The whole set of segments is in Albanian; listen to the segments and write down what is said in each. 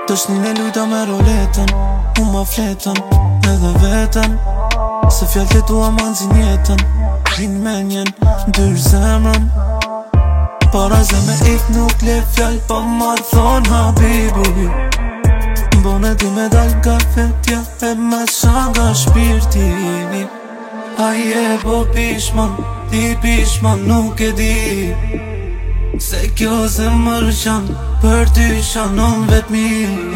Dëshnin e lujta me roletën, u ma fletën edhe vetën, se fjallë të tua ma nxin jetën. Rinë me njen, ndyrë zemrën, para se me ik nuk le fjallë, pa ma thonë habibi. Mbone ti me dal nga fetja e me shanga shpirti. Aje po pishman, ti pishman nuk e di, se kjo zemër qanë, për ty shanon vetmi.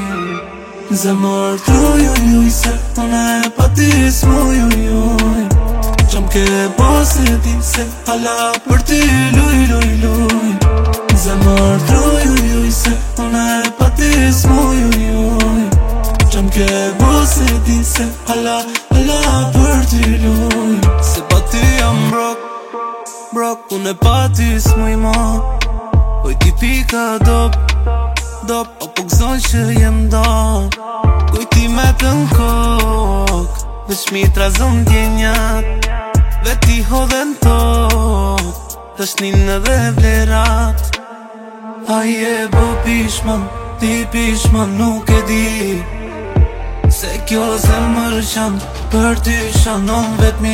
Zemër trujujuj, se tone pa ti s'mujujuj, qam ke bose ti, se hala për ty luj. Zemër trujujuj, se tone pa ti s'mujujuj, qam ke bose ti, se hala për ty luj. Se pa ty jam brok, unë e pa ty s'muj ma. Poj ti pika dop, o po gëzon që jem da. Kuj ti me të n'kok, veç mi t'razon djenjat, veti hodhen tok, dëshnin edhe vlerat. Aje bo pishman, ti pishman nuk e di, se kjo zemër qanë, për ty shanon vetmi.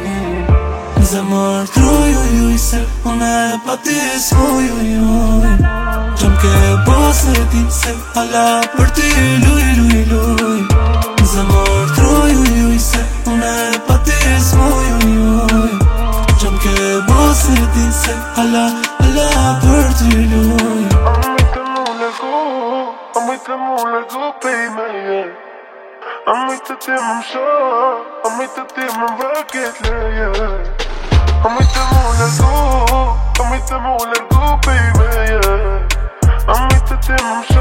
Zemër trujujuj, se unë e pa ti s'mujujuj, qam ke bose ti, se hala për ty luj. Zemër trujujuj, se unë e pa ti s'mujujuj, qam ke bose ti, se hala për ty luj. Amujtë mu lërgu pej me je, amujtë ti më msha, amujtë ti më mvëket leje. Amujtë mu lërgu pej me je, amujtë ti më msha.